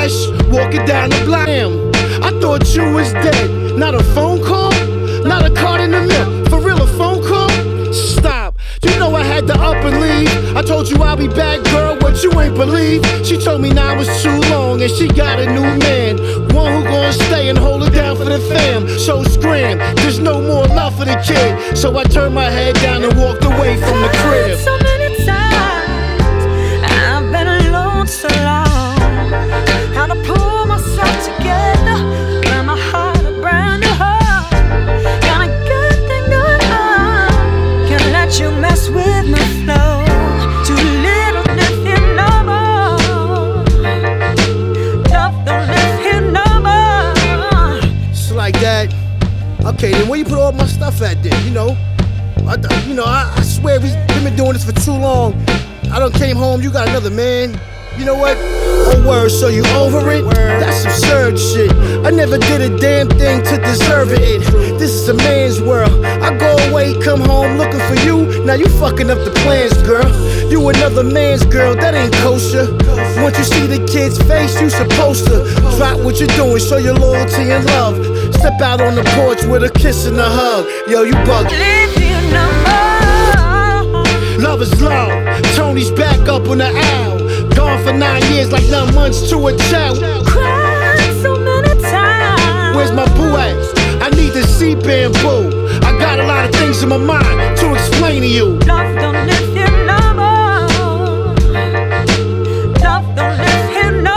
fresh, walking down the block. Damn, I thought you was dead. Not a phone call, not a card in the mail. For real, a phone call? Stop. You know I had to up and leave. I told you I'll be back, girl, what you ain't believe. She told me now was too long and she got a new man, one who gonna stay and hold it down for the fam. So scram, there's no more love for the kid. So I turned my head down and walked away from the crib. So many times I've been alone so long. How to pull myself together, learn my heart a brand new heart. Got a good thing going on, can't let you mess with my flow. Too little left here no more. Love don't live here no more. It's like that. Okay, then where you put all my stuff at then, you know? I swear we've been doing this for too long. I done came home, you got another man. You know what? Oh word, so you over it? That's absurd shit. I never did a damn thing to deserve it. This is a man's world. I go away, come home looking for you. Now you fucking up the plans, girl. You another man's girl, that ain't kosher. Once you see the kid's face, you supposed to drop what you're doing, show your loyalty and love. Step out on the porch with a kiss and a hug. Yo, you buggin'. Live here no more. Love is love. Tony's back up on the owl. Gone for 9 years like 9 months to a child. Cried so many times. Where's my boo at? I need to see bamboo. I got a lot of things in my mind to explain to you. Love don't live here no more. Love don't live here no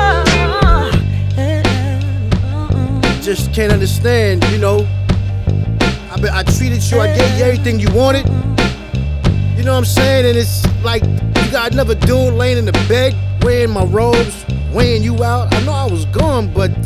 more. Just can't understand, you know. I treated you, I gave you everything you wanted. You know what I'm saying? And it's like you got another dude laying in the bed, wearing my robes, weighing you out. I know I was gone, but